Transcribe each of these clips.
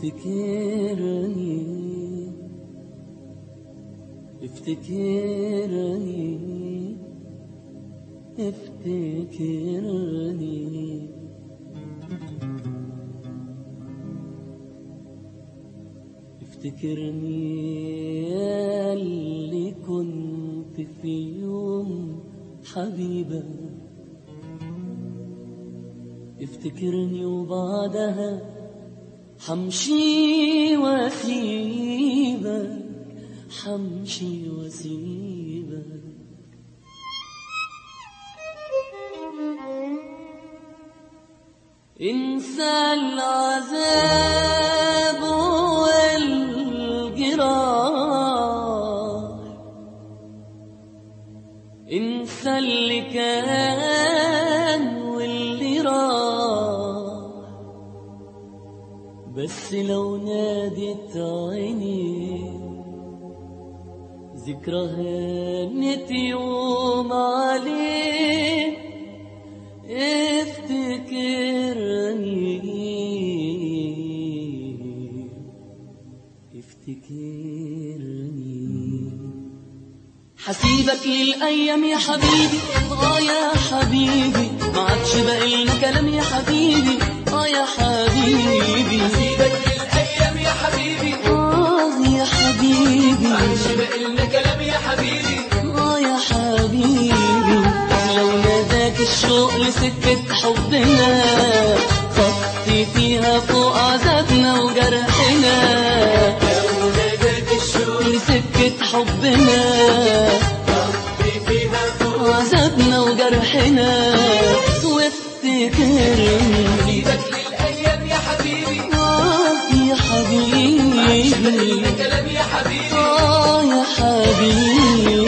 افتكرني افتكرني افتكرني افتكرني يا اللي كنت في يوم حبيبة. افتكرني وبعدها حمشي واسيبك، حمشي واسيبك. انسى العذاب والجراح، انسى اللي كان واللي راح، بس لو نادت عيني ذكرى هانت يوم عليه. افتكرني افتكرني. حسيبك للأيام يا حبيبي، يا حبيبي، ما عادش باقي لنا كلام يا حبيبي، يا حبيبي. حسيبك للأيام يا حبيبي، يا حبيبي، ما عادش باقي لنا كلام يا حبيبي، يا حبيبي. لو ناداك الشوق لسكة حبنا، خطي فيها فوق عذابنا وجرحنا. لو ناداك الشوق لسكة حبنا، خطي فيها فوق عذابنا وجرحنا. وافتكرني حسيبك للأيام يا حبيبي، يا حبيبي، ما عادش باقي لنا كلام يا حبيبي، يا حبيبي.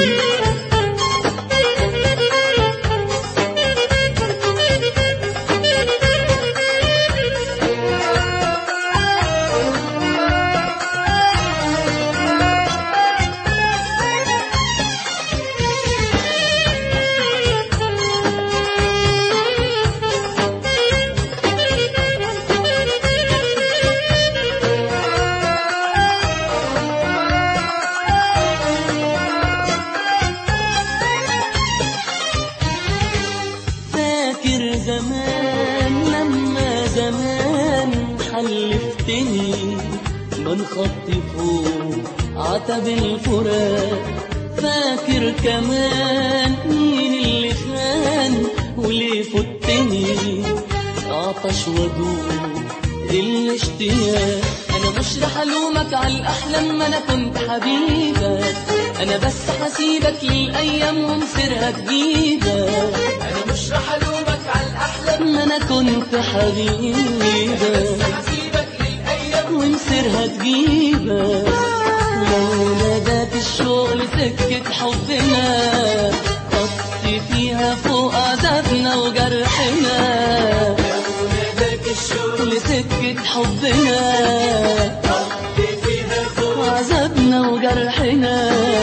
زمان لما زمان حلفتني من خطي فوق عتب الفراق. فاكر كمان مين اللي خان وليه فتني، عطش ودوق الاشتياق. انا مش رح الومك على الاحلام، ما انا كنت حبيبك. انا بس حسيبك للايام ومصيرها تجيبك. أنا مش رح ألومك على الأحلام، ما انا كنت حبيبك، حسيبك للأيام ومصيرها تجيبك. لو ناداك الشوق لسكة حبنا، خطي فيها فوق عذابنا وجرحنا. لو ناداك الشوق لسكة حبنا، خطي فيها فوق عذابنا وجرحنا.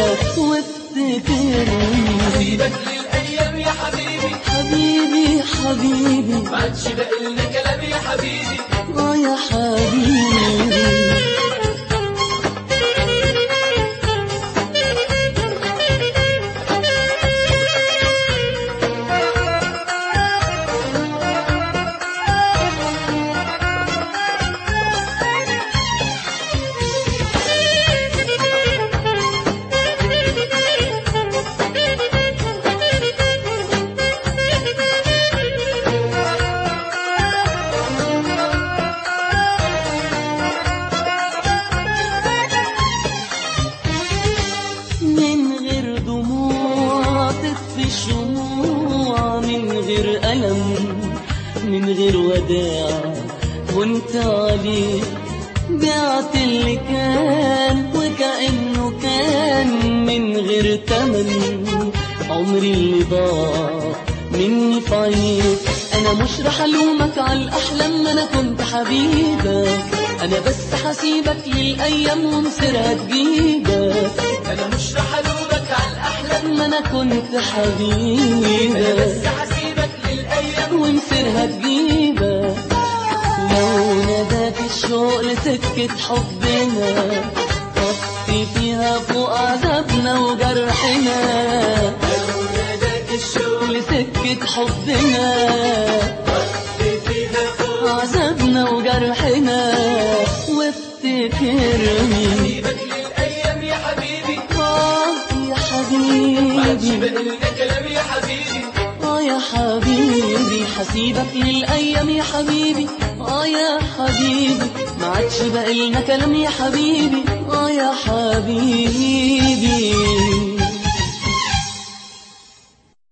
وافتكرني حسيبك للأيام يا حبيبي، حبيبي حبيبي، ما عادش باقي لنا كلام يا حبيبي، يا حبيبي. من غير وداع وانت عليك بعت اللي كان وكأنه كان. من غير تمن عمري اللي ضاع مني في عينيك. انا مش رح الومك على الاحلام، ما انا كنت حبيبك. انا بس حسيبك للايام ومصيرها تجيبك. أنا مش رح ألومك على الأحلام، ما انا كنت حبيبك. أنا بس حسيبك للأيام ومصيرها تجيبك. لو ناداك الشوق لسكة حبنا طفي فيها فوق عذابنا وجرحنا لو ناداك الشوق لسكة حبنا طفي فيها فوق عذابنا وجرحنا وافتكرني حبيبك للأيام يا حبيبي يا ما عادش حبيبي بقلنا كلام يا حبيبي يا حبيبي حسيبك للأيام يا حبيبي يا حبيبي ما عادش بقلنا كلام يا حبيبي يا حبيبي